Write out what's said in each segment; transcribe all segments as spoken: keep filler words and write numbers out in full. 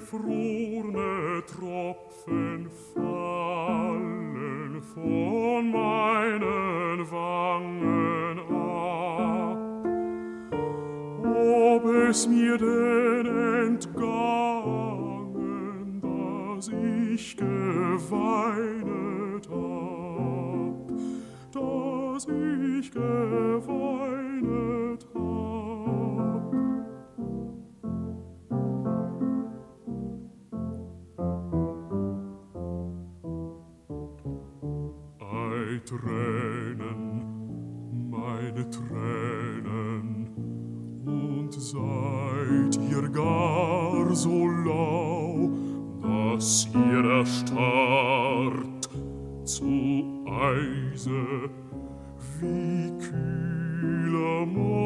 gefrorne Tropfen fallen von meinen Wangen ab. Ob es mir denn entgangen, dass ich geweinet hab, dass ich geweinet hab. Ei, Tränen, meine Tränen, und seid ihr gar so lau, dass ihr erstarrt zu Eise wie kühler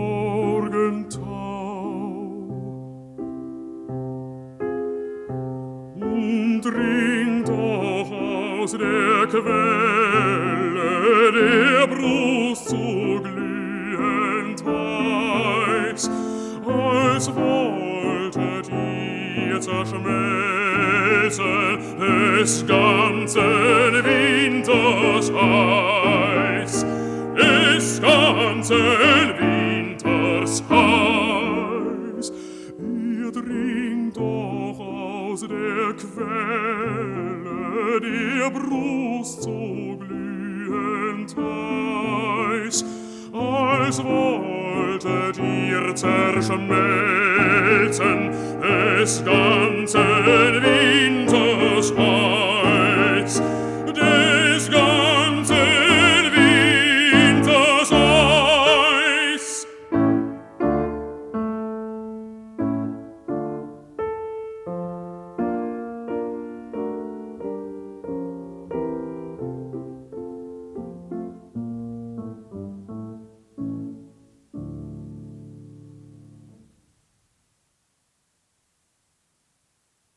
Morgentau? Und ringt doch aus der Quelle der Brust so glühend heiß, als wolltet ihr zerschmelzen des ganzen Winters Eis, des ganzen Winters Eis. Ihr dringt doch aus der Quelle der Brust so glühend heiß, als wolltet ihr zerschmelzen des ganzen Winters